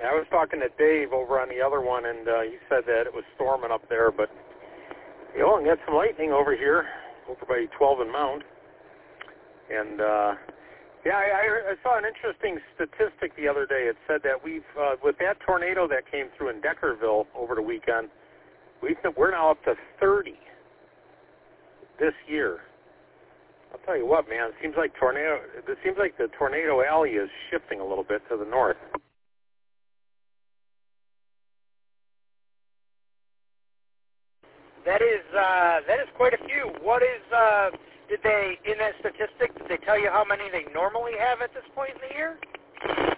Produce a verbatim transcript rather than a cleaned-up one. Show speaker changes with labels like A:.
A: I was talking to Dave over on the other one, and uh, he said that it was storming up there, but you know, and got some lightning over here, over by twelve and Mount. And uh, yeah, I, I, I saw an interesting statistic the other day. It said that we've, uh, with that tornado that came through in Deckerville over the weekend, we we're now up to thirty this year. I'll tell you what, man. It seems like tornado. It seems like the tornado alley is shifting a little bit to the north.
B: That is uh, that is quite a few. What is uh, did they in that statistic? Did they tell you how many they normally have at this point in the year?